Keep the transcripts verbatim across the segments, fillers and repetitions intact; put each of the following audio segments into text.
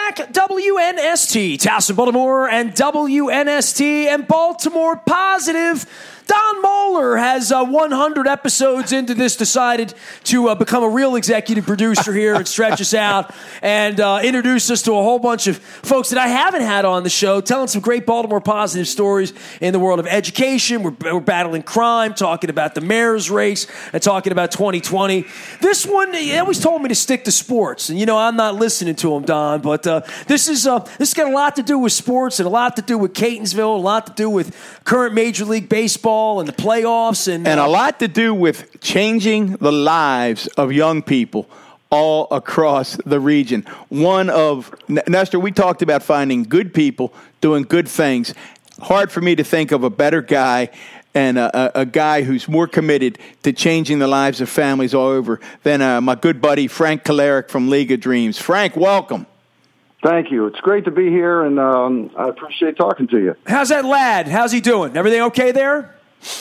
back. W N S T, Towson, Baltimore, and W N S T and Baltimore Positive. Don Moeller has uh, one hundred episodes into this decided to uh, become a real executive producer here and stretch us out and uh, introduce us to a whole bunch of folks that I haven't had on the show, telling some great Baltimore Positive stories in the world of education. We're, we're battling crime, talking about the mayor's race, and talking about twenty twenty. This one, he always told me to stick to sports, and you know I'm not listening to him, Don. But uh, this is uh, this has got a lot to do with sports and a lot to do with Catonsville, a lot to do with current Major League Baseball and the playoffs, and and uh, a lot to do with changing the lives of young people all across the region. One of Nestor, we talked about finding good people doing good things. Hard for me to think of a better guy and a, a, a guy who's more committed to changing the lives of families all over than uh, my good buddy Frank Kolarek from League of Dreams. Frank, welcome. Thank you. It's great to be here, and um, I appreciate talking to you. how's that lad? How's he doing? Everything okay there?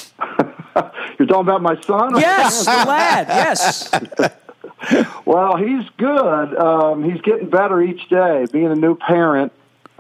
You're talking about my son? Yes, the lad, yes. Well, he's good. Um, he's getting better each day. Being a new parent,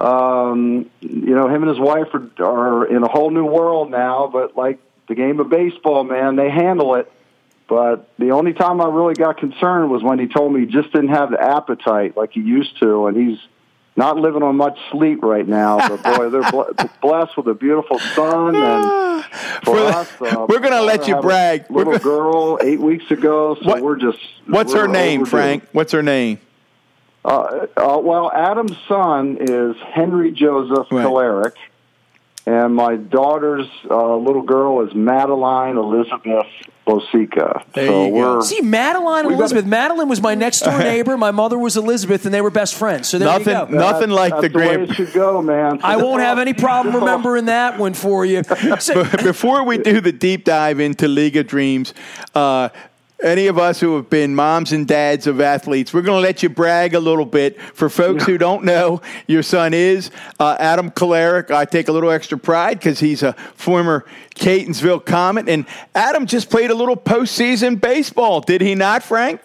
um, you know, him and his wife are, are in a whole new world now, but like the game of baseball, man, they handle it. But the only time I really got concerned was when he told me he just didn't have the appetite like he used to, and he's not living on much sleep right now. But, boy, they're blessed with a beautiful son. And for, for us, uh, we're going to let you brag. A little girl eight weeks ago, so what, we're just... What's we're her name, overdue. Frank? What's her name? Uh, uh, well, Adam's son is Henry Joseph right. Kolarek, and my daughter's uh, little girl is Madeline Elizabeth Bosica. There so you we're, go. See, Madeline and Elizabeth. gotta, Madeline was my next door neighbor. My mother was Elizabeth, and they were best friends. So there nothing, you go. Nothing that, like that's the the way grand. it should go, man. I won't have any problem remembering that one for you. So, Before we do the deep dive into League of Dreams, uh, any of us who have been moms and dads of athletes, we're going to let you brag a little bit. For folks who don't know, your son is uh, Adam Kolarek. I take a little extra pride because he's a former Catonsville Comet. And Adam just played a little postseason baseball, did he not, Frank?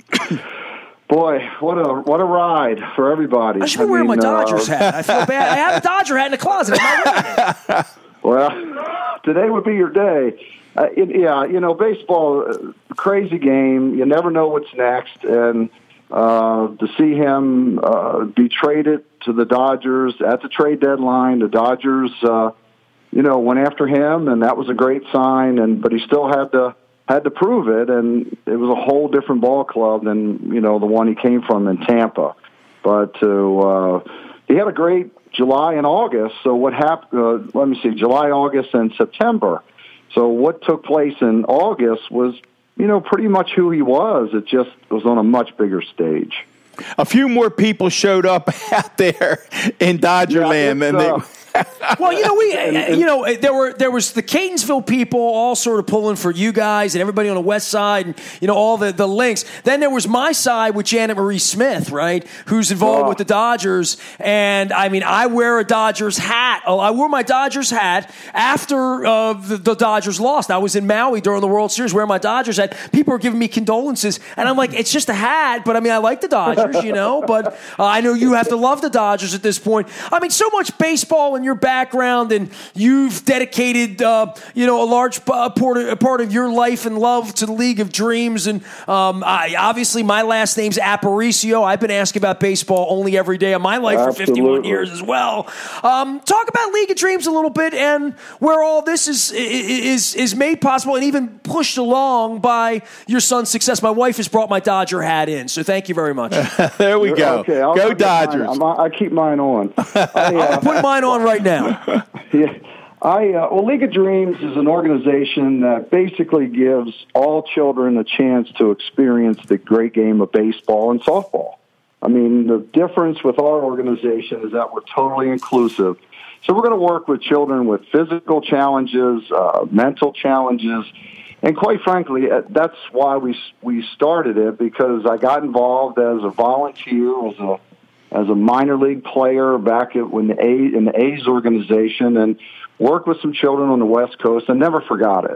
Boy, what a what a ride for everybody. I should be wearing mean, my Dodgers uh, hat. I feel bad. I have a Dodger hat in the closet. I'm not wearing it. Well, today would be your day. Uh, it, yeah, you know, baseball, uh, crazy game. You never know what's next. And uh, to see him uh, be traded to the Dodgers at the trade deadline, the Dodgers, uh, you know, went after him, and that was a great sign. And but he still had to had to prove it, and it was a whole different ball club than you know the one he came from in Tampa. But to uh, he had a great July and August. So what happened? Uh, let me see, July, August, and September. So what took place in August was, you know, pretty much who he was. It just was on a much bigger stage. A few more people showed up out there in Dodgerland yeah, than they. Uh, Well, you know, we, you know, there were there was the Catonsville people all sort of pulling for you guys and everybody on the west side, and you know all the, the links. Then there was my side with Janet Marie Smith, right, who's involved oh. with the Dodgers. And I mean, I wear a Dodgers hat. Oh, I wore my Dodgers hat after uh, the, the Dodgers lost. I was in Maui during the World Series wearing my Dodgers hat. People were giving me condolences, and I'm like, it's just a hat, but I mean, I like the Dodgers, you know. But uh, I know you have to love the Dodgers at this point. I mean, so much baseball in your background, and you've dedicated, uh, you know, a large uh, part, of, a part of your life and love to the League of Dreams. And um, I, obviously, my last name's Aparicio. I've been asking about baseball only every day of my life Absolutely. for fifty-one years as well. Um, talk about League of Dreams a little bit and where all this is is is made possible and even pushed along by your son's success. My wife has brought my Dodger hat in, so thank you very much. There we go. Okay, I'll, go I'll Dodgers. Mine, I keep mine on. I, uh, I'm putting mine on right now. Yeah, I uh, well, League of Dreams is an organization that basically gives all children a chance to experience the great game of baseball and softball. I mean, the difference with our organization is that we're totally inclusive. So we're going to work with children with physical challenges, uh, mental challenges, and quite frankly, that's why we we started it, because I got involved as a volunteer, as a as a minor league player back at, when the A, in the A's organization, and worked with some children on the West Coast and never forgot it.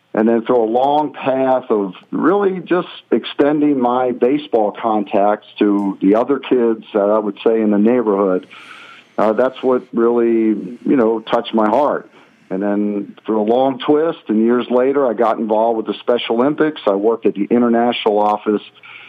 and then through a long path of really just extending my baseball contacts to the other kids, uh, I would say, in the neighborhood, uh, that's what really, you know, touched my heart. And then through a long twist, and years later, I got involved with the Special Olympics. I worked at the international office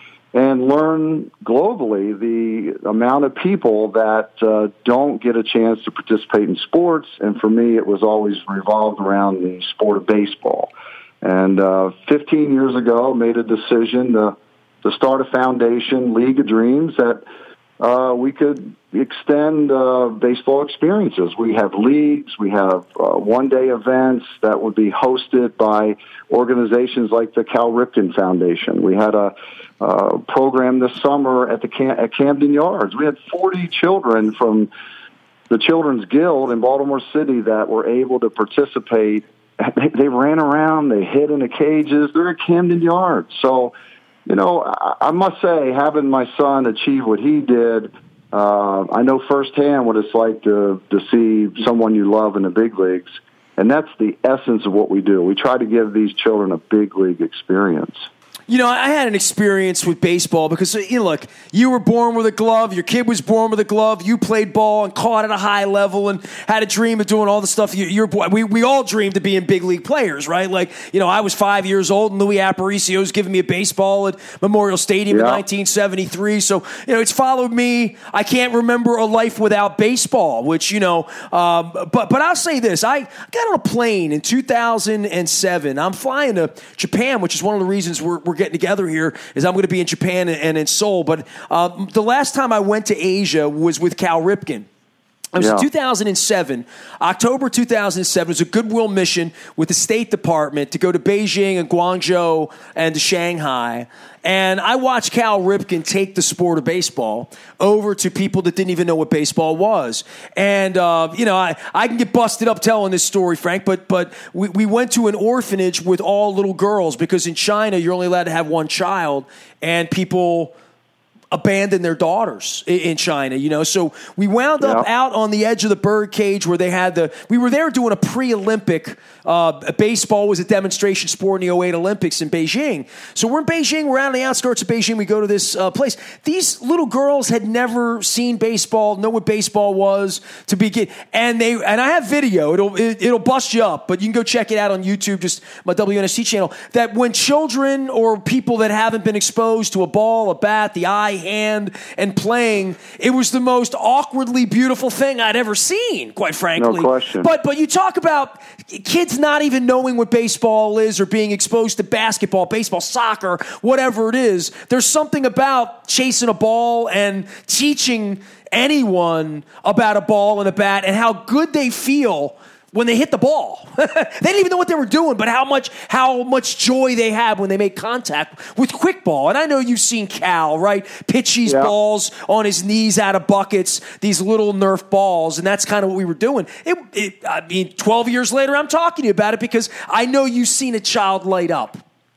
and learned globally the amount of people that uh, don't get a chance to participate in sports. And for me, it was always revolved around the sport of baseball. And uh, fifteen years ago, made a decision to, to start a foundation, League of Dreams, that uh, we could extend uh, baseball experiences. We have leagues, we have uh, one-day events that would be hosted by organizations like the Cal Ripken Foundation. We had a uh, program this summer at the Cam- at Camden Yards. We had forty children from the Children's Guild in Baltimore City that were able to participate. They, they ran around, they hid in the cages. They're at Camden Yards. So, you know, I, I must say, having my son achieve what he did, uh, I know firsthand what it's like to, to see someone you love in the big leagues. And that's the essence of what we do. We try to give these children a big league experience. You know, I had an experience with baseball because, you know, look, you were born with a glove. Your kid was born with a glove. You played ball and caught at a high level and had a dream of doing all the stuff. You, you're, we, we all dreamed of being big league players, right? Like, you know, I was five years old and Louis Aparicio was giving me a baseball at Memorial Stadium yeah. in nineteen seventy-three. So, you know, it's followed me. I can't remember a life without baseball, which, you know, um, but, but I'll say this. I got on a plane in two thousand seven. I'm flying to Japan, which is one of the reasons we're, we're getting together here is I'm going to be in Japan and in Seoul. But uh, the last time I went to Asia was with Cal Ripken. It was yeah. in two thousand seven, October two thousand seven. It was a goodwill mission with the State Department to go to Beijing and Guangzhou and to Shanghai. And I watched Cal Ripken take the sport of baseball over to people that didn't even know what baseball was. And, uh, you know, I, I can get busted up telling this story, Frank, but but we, we went to an orphanage with all little girls because in China you're only allowed to have one child, and people abandon their daughters in China, you know. So we wound up yeah. out on the edge of the bird cage where they had the, we were there doing a pre-Olympic, uh, baseball was a demonstration sport in the oh eight Olympics in Beijing. So we're in Beijing, we're out on the outskirts of Beijing, we go to this uh, place. These little girls had never seen baseball, know what baseball was to begin. And they, and I have video, it'll, it, it'll bust you up, but you can go check it out on YouTube, just my W N S T channel, that when children or people that haven't been exposed to a ball, a bat, the eye, hand, and playing, it was the most awkwardly beautiful thing I'd ever seen, quite frankly. No question. But but you talk about kids not even knowing what baseball is or being exposed to basketball, baseball, soccer, whatever it is. There's something about chasing a ball and teaching anyone about a ball and a bat and how good they feel when they hit the ball. They didn't even know what they were doing, but how much how much joy they have when they make contact with quick ball. And I know you've seen Cal, right? Pitch these yeah. balls on his knees out of buckets, these little Nerf balls, and that's kind of what we were doing. It, it, I mean, twelve years later, I'm talking to you about it because I know you've seen a child light up.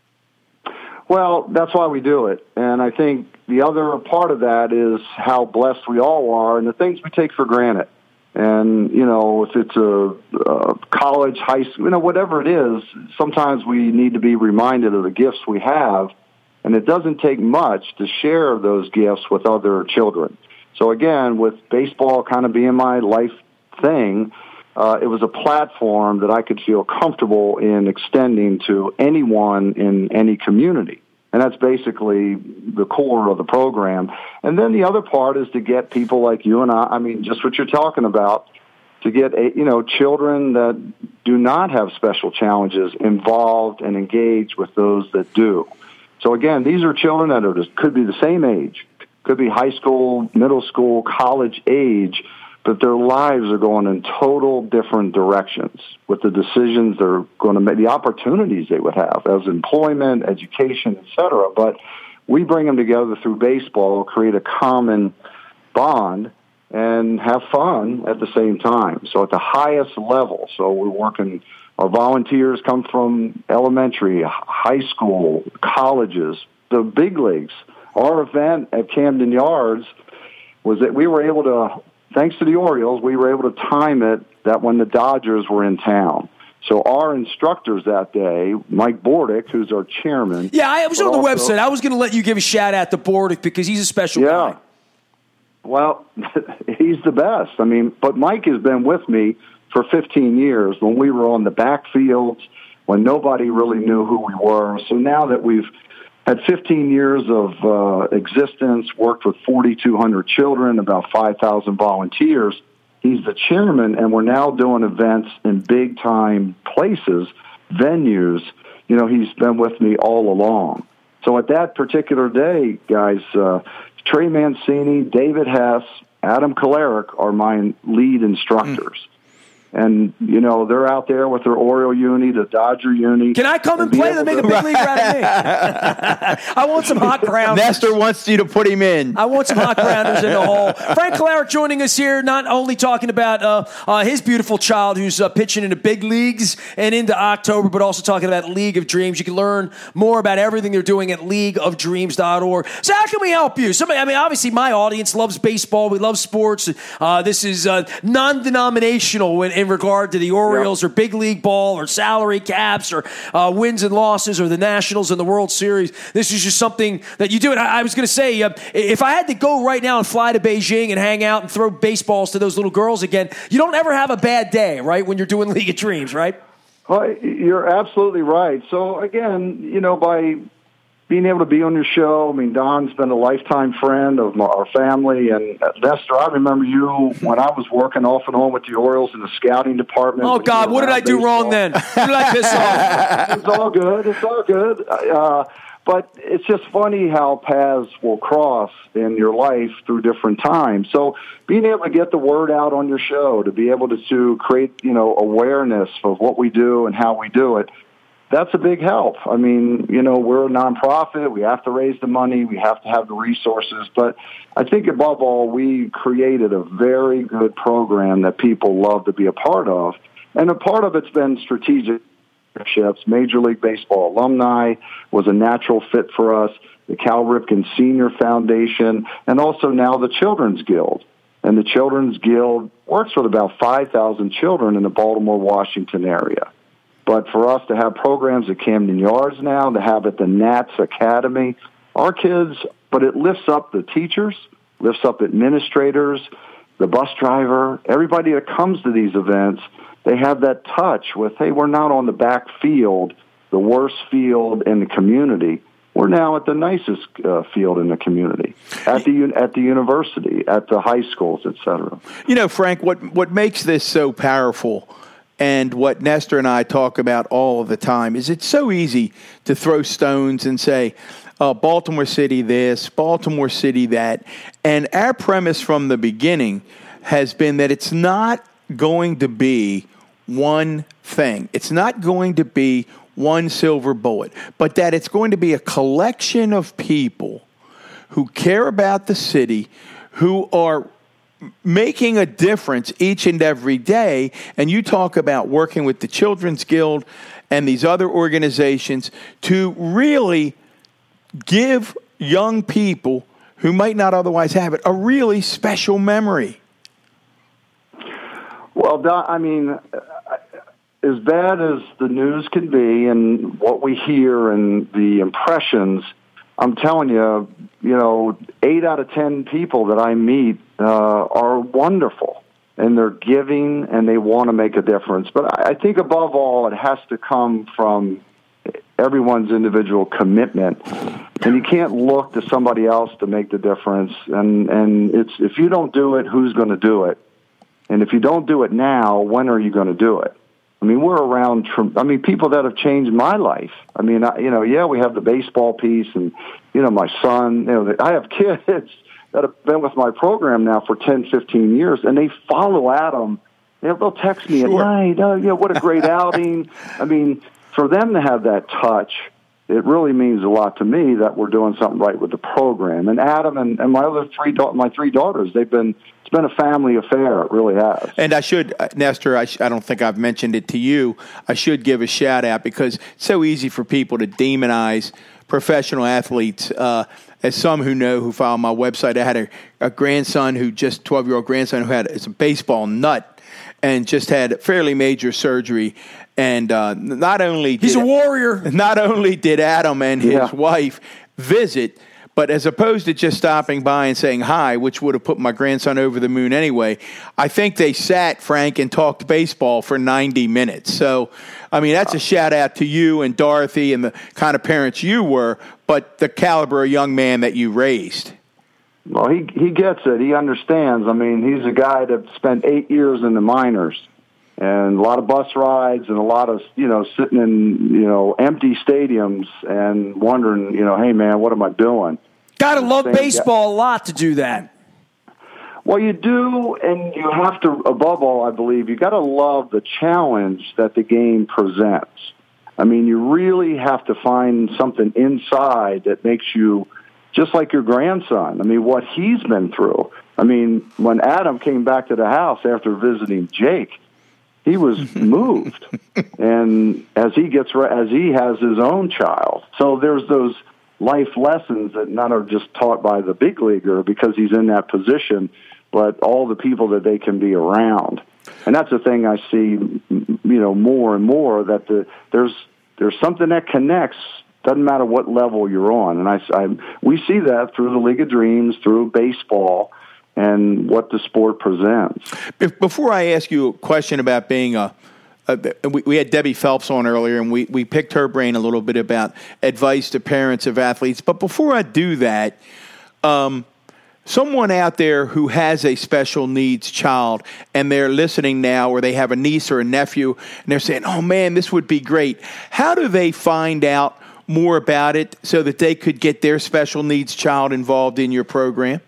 Well, that's why we do it. And I think the other part of that is how blessed we all are and the things we take for granted. And, you know, if it's a, a college, high school, you know, whatever it is, sometimes we need to be reminded of the gifts we have. And it doesn't take much to share those gifts with other children. So, again, with baseball kind of being my life thing, uh, it was a platform that I could feel comfortable in extending to anyone in any community. And that's basically the core of the program. And then the other part is to get people like you and I, I mean, just what you're talking about, to get, a, you know, children that do not have special challenges involved and engaged with those that do. So, again, these are children that are just, could be the same age, could be high school, middle school, college age, but their lives are going in total different directions with the decisions they're going to make, the opportunities they would have as employment, education, et cetera. But we bring them together through baseball, create a common bond, and have fun at the same time. So at the highest level, so we're working, our volunteers come from elementary, high school, colleges, the big leagues. Our event at Camden Yards was that we were able to, thanks to the Orioles, we were able to time it that when the Dodgers were in town. So our instructors that day, Mike Bordick, who's our chairman. Yeah, I was on the also, website. I was going to let you give a shout out to Bordick because he's a special yeah. guy. Well, he's the best. I mean, but Mike has been with me for fifteen years when we were on the backfields, when nobody really knew who we were. So now that we've had fifteen years of uh, existence, worked with forty-two hundred children, about five thousand volunteers, he's the chairman, and we're now doing events in big-time places, venues. You know, he's been with me all along. So at that particular day, guys, uh, Trey Mancini, David Hess, Adam Kolarek are my lead instructors. Mm. And, you know, they're out there with their Oriole uni, the Dodger uni. Can I come and, and play to make a big league out of me? I want some hot grounders. Nestor wants you to put him in. I want some hot grounders in the hole. Frank Kolarek joining us here, not only talking about uh, uh, his beautiful child who's uh, pitching in the big leagues and into October, but also talking about League of Dreams. You can learn more about everything they're doing at league of dreams dot org. So how can we help you? Somebody, I mean, obviously my audience loves baseball. We love sports. Uh, this is uh, non-denominational when in regard to the Orioles, yep, or big league ball or salary caps or uh, wins and losses or the Nationals and the World Series. This is just something that you do. And I, I was going to say, uh, if I had to go right now and fly to Beijing and hang out and throw baseballs to those little girls again, you don't ever have a bad day, right, when you're doing League of Dreams, right? Well, you're absolutely right. So, again, you know, by being able to be on your show, I mean, Don's been a lifetime friend of my, our family. And Nestor, I remember you when I was working off and on with the Orioles in the scouting department. Oh, God, what did I do baseball. wrong then? Who did I piss off? It's all good. It's all good. Uh, but it's just funny how paths will cross in your life through different times. So being able to get the word out on your show, to be able to, to create, you know, awareness of what we do and how we do it, that's a big help. I mean, you know, we're a nonprofit. We have to raise the money. We have to have the resources. But I think above all, we created a very good program that people love to be a part of. And a part of it's been strategic partnerships. Major League Baseball alumni was a natural fit for us, the Cal Ripken Senior Foundation, and also now the Children's Guild. And the Children's Guild works with about five thousand children in the Baltimore, Washington area. But for us to have programs at Camden Yards now, to have at the Nats Academy, our kids, but it lifts up the teachers, lifts up administrators, the bus driver, everybody that comes to these events. They have that touch with, hey, we're not on the back field, the worst field in the community. We're now at the nicest uh, field in the community, at the at the university, at the high schools, et cetera. You know, Frank, what what makes this so powerful, and what Nestor and I talk about all of the time, is it's so easy to throw stones and say, uh, Baltimore City this, Baltimore City that. And our premise from the beginning has been that it's not going to be one thing. It's not going to be one silver bullet, but that it's going to be a collection of people who care about the city, who are making a difference each and every day. And you talk about working with the Children's Guild and these other organizations to really give young people who might not otherwise have it a really special memory. Well, Don, I mean, as bad as the news can be and what we hear and the impressions, I'm telling you, you know, eight out of ten people that I meet uh, are wonderful, and they're giving and they want to make a difference. But I think above all, it has to come from everyone's individual commitment, and you can't look to somebody else to make the difference. And and it's if you don't do it, who's going to do it? And if you don't do it now, when are you going to do it? I mean, we're around, I mean, people that have changed my life. I mean, I, you know, yeah, we have the baseball piece and, you know, my son, you know, I have kids that have been with my program now for ten, fifteen years, and they follow Adam. They'll, they'll text me sure. at night, oh, yeah, what a great outing. I mean, for them to have that touch, it really means a lot to me that we're doing something right with the program. And Adam and, and my other three, da- my three daughters, they've been, it's been a family affair. It really has. And I should, Nestor, I, sh- I don't think I've mentioned it to you. I should give a shout out because it's so easy for people to demonize professional athletes. Uh, as some who know, who follow my website, I had a, a grandson who just twelve-year-old grandson who had is a baseball nut and just had fairly major surgery. And uh, not only did, he's a warrior. Not only did Adam and his yeah. wife visit, but as opposed to just stopping by and saying hi, which would have put my grandson over the moon anyway, I think they sat, Frank, and talked baseball for ninety minutes. So, I mean, that's a shout-out to you and Dorothy and the kind of parents you were, but the caliber of young man that you raised. Well, he he gets it. He understands. I mean, he's a guy that spent eight years in the minors and a lot of bus rides and a lot of, you know, sitting in, you know, empty stadiums and wondering, you know, hey, man, what am I doing? Got to love Same baseball guy. A lot to do that. Well, you do, and you have to, above all, I believe, you got to love the challenge that the game presents. I mean, you really have to find something inside that makes you just like your grandson. I mean, what he's been through. I mean, when Adam came back to the house after visiting Jake, he was moved, and as he gets as he has his own child, so there's those life lessons that not are just taught by the big leaguer because he's in that position, but all the people that they can be around, and that's the thing I see, you know, more and more that the there's there's something that connects. Doesn't matter what level you're on, and I, I we see that through the League of Dreams, through baseball, and what the sport presents. Before I ask you a question about being a, a we, we had Debbie Phelps on earlier, and we, we picked her brain a little bit about advice to parents of athletes. But before I do that, um, someone out there who has a special needs child and they're listening now, or they have a niece or a nephew, and they're saying, oh, man, this would be great. How do they find out more about it so that they could get their special needs child involved in your program?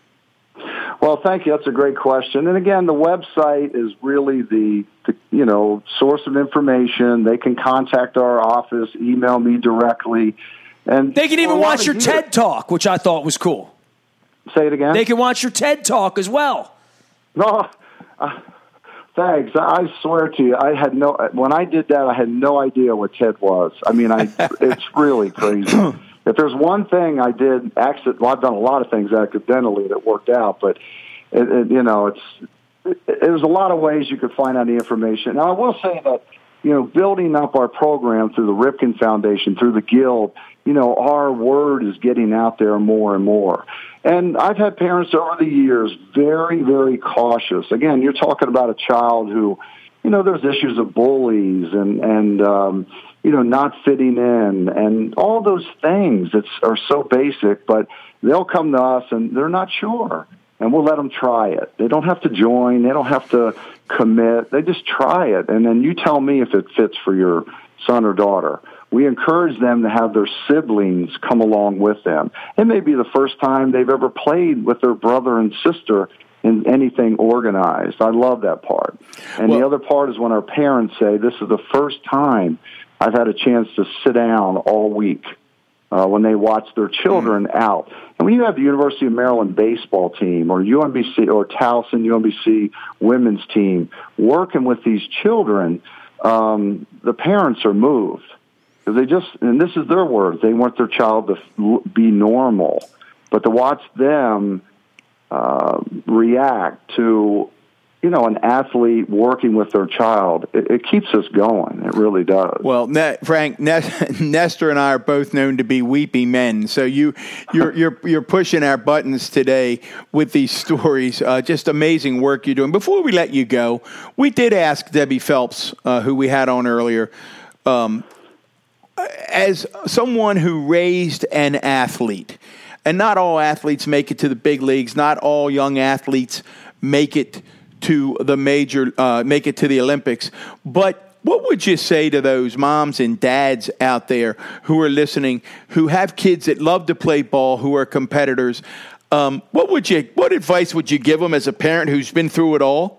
Well, thank you. That's a great question. And again, the website is really the, the, you know, source of information. They can contact our office, email me directly. And they can even watch your TED Talk, which I thought was cool. Say it again? They can watch your TED Talk as well. No, uh, thanks. I swear to you, I had no, when I did that, I had no idea what TED was. I mean, I, it's really crazy. If there's one thing I did, accident, well, I've done a lot of things accidentally that worked out, but it, it, you know, it's it, there's a lot of ways you could find out the information. Now, I will say that, you know, building up our program through the Ripken Foundation, through the Guild, you know, our word is getting out there more and more. And I've had parents over the years very, very cautious. Again, you're talking about a child who, you know, there's issues of bullies and and um, you know, not fitting in and all those things that are so basic, but they'll come to us and they're not sure. And we'll let them try it. They don't have to join. They don't have to commit. They just try it. And then you tell me if it fits for your son or daughter. We encourage them to have their siblings come along with them. It may be the first time they've ever played with their brother and sister in anything organized. I love that part. And well, the other part is when our parents say, this is the first time I've had a chance to sit down all week uh, when they watch their children mm-hmm. out. And when you have the University of Maryland baseball team or U M B C or Towson U M B C women's team working with these children, um, the parents are moved. They just, and this is their words, they want their child to be normal. But to watch them uh, react to, you know, an athlete working with their child, it, it keeps us going. It really does. Well, ne- Frank, ne- Nestor and I are both known to be weepy men, so you, you're you're you're pushing our buttons today with these stories. Uh, just amazing work you're doing. Before we let you go, we did ask Debbie Phelps, uh, who we had on earlier, um, as someone who raised an athlete, and not all athletes make it to the big leagues. Not all young athletes make it to the major, uh, make it to the Olympics. But what would you say to those moms and dads out there who are listening, who have kids that love to play ball, who are competitors? Um, what would you, what advice would you give them as a parent who's been through it all?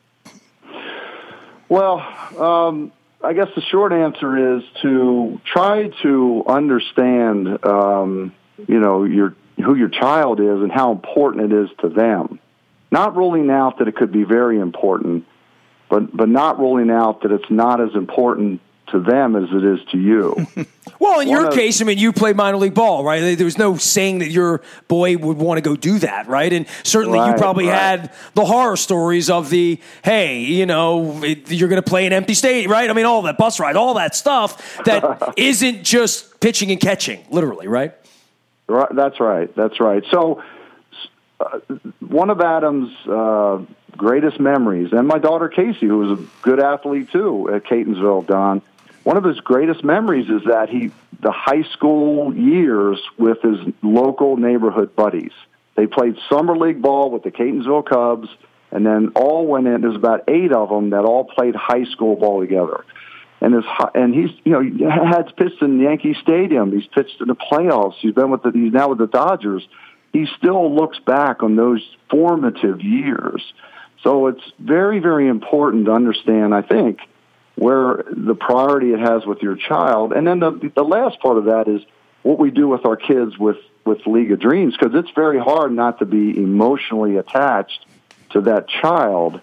Well, um, I guess the short answer is to try to understand, um, you know, your who your child is and how important it is to them. Not ruling out that it could be very important, but but not ruling out that it's not as important to them as it is to you. Well, in One your of, case, I mean, you played minor league ball, right? There was no saying that your boy would want to go do that, right? And certainly right, you probably right. had the horror stories of the, hey, you know, it, you're going to play an empty stadium, right? I mean, all that bus ride, all that stuff that isn't just pitching and catching, literally, right? Right. That's right. That's right. So uh, one of Adam's uh, greatest memories, and my daughter Casey, who was a good athlete too at Catonsville, Don, one of his greatest memories is that he, the high school years with his local neighborhood buddies. They played summer league ball with the Catonsville Cubs, and then all went in. There's about eight of them that all played high school ball together. And his, and he's, you know, he had pitched in Yankee Stadium. He's pitched in the playoffs. He's been with the, he's now with the Dodgers. He still looks back on those formative years. So it's very, very important to understand, I think, where the priority it has with your child. And then the, the last part of that is what we do with our kids with, with League of Dreams, because it's very hard not to be emotionally attached to that child.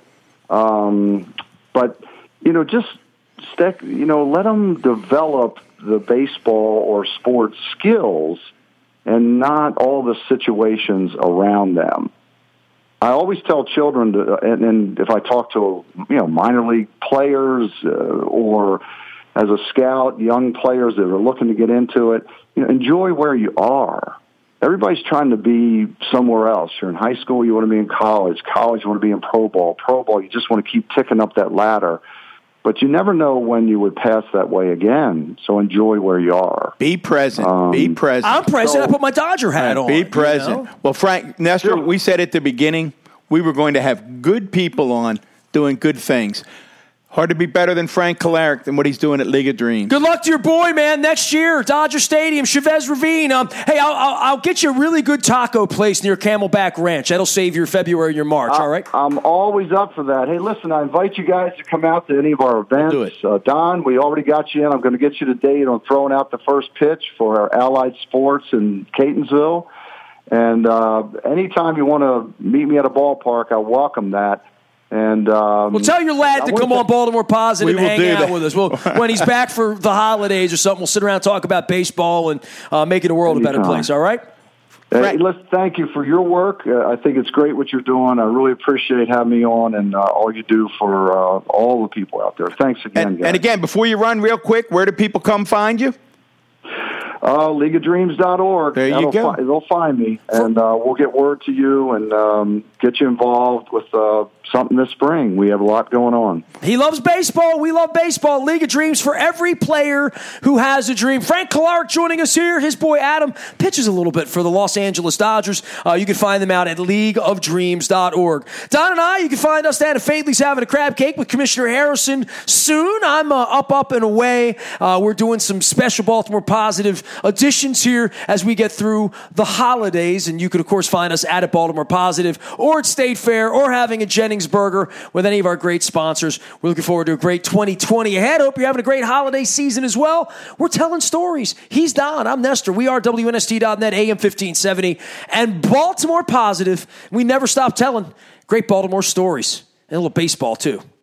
Um, but, you know, just stick, you know, let them develop the baseball or sports skills and not all the situations around them. I always tell children, to, and, and if I talk to, you know, minor league players uh, or as a scout, young players that are looking to get into it, you know, enjoy where you are. Everybody's trying to be somewhere else. You're in high school, you want to be in college. College, you want to be in pro ball. Pro ball, you just want to keep ticking up that ladder. But you never know when you would pass that way again, so enjoy where you are. Be present. Um, be present. I'm present. So, I put my Dodger hat on. Be present. You know? Well, Frank, Nestor, sure. We said at the beginning we were going to have good people on doing good things. Hard to be better than Frank Kolarek than what he's doing at League of Dreams. Good luck to your boy, man. Next year, Dodger Stadium, Chavez Ravine. Um, hey, I'll, I'll, I'll get you a really good taco place near Camelback Ranch. That'll save your February and your March, I, all right? I'm always up for that. Hey, listen, I invite you guys to come out to any of our events. We'll do it. Uh, Don, we already got you in. I'm going to get you the date on throwing out the first pitch for our Allied Sports in Catonsville. And uh, anytime you want to meet me at a ballpark, I welcome that. And um, well, tell your lad to come on Baltimore Positive and hang out that. with us. Well, when he's back for the holidays or something, we'll sit around and talk about baseball and uh, making the world Anytime. a better place. All right? Hey, let's thank you for your work. Uh, I think it's great what you're doing. I really appreciate having me on and uh, all you do for uh, all the people out there. Thanks again, and, guys. And again, before you run real quick, where do people come find you? Uh, league of dreams dot org. There you That'll go. Fi- they'll find me, and uh, we'll get word to you and um, get you involved with uh, something this spring. We have a lot going on. He loves baseball. We love baseball. League of Dreams for every player who has a dream. Frank Kolarek joining us here. His boy Adam pitches a little bit for the Los Angeles Dodgers. Uh, you can find them out at league of dreams dot org. Don and I, you can find us down at Fadley's having a crab cake with Commissioner Harrison soon. I'm uh, up, up, and away. Uh, we're doing some special Baltimore Positive additions here as we get through the holidays. And you can, of course, find us at, at Baltimore Positive or at State Fair or having a Jennings Burger with any of our great sponsors. We're looking forward to a great twenty twenty ahead. Hope you're having a great holiday season as well. We're telling stories. He's Don. I'm Nestor. We are W N S T dot net, A M fifteen seventy, and Baltimore Positive. We never stop telling great Baltimore stories and a little baseball, too.